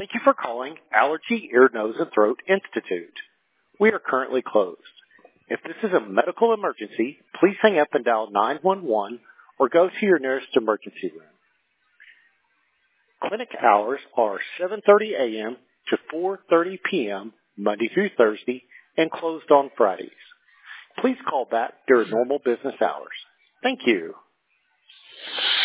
Thank you for calling Allergy, Ear, Nose, and Throat Institute. We are currently closed. If this is a medical emergency, please hang up and dial 911 or go to your nearest emergency room. Clinic hours are 7:30 a.m. to 4:30 p.m. Monday through Thursday and closed on Fridays. Please call back during normal business hours. Thank you.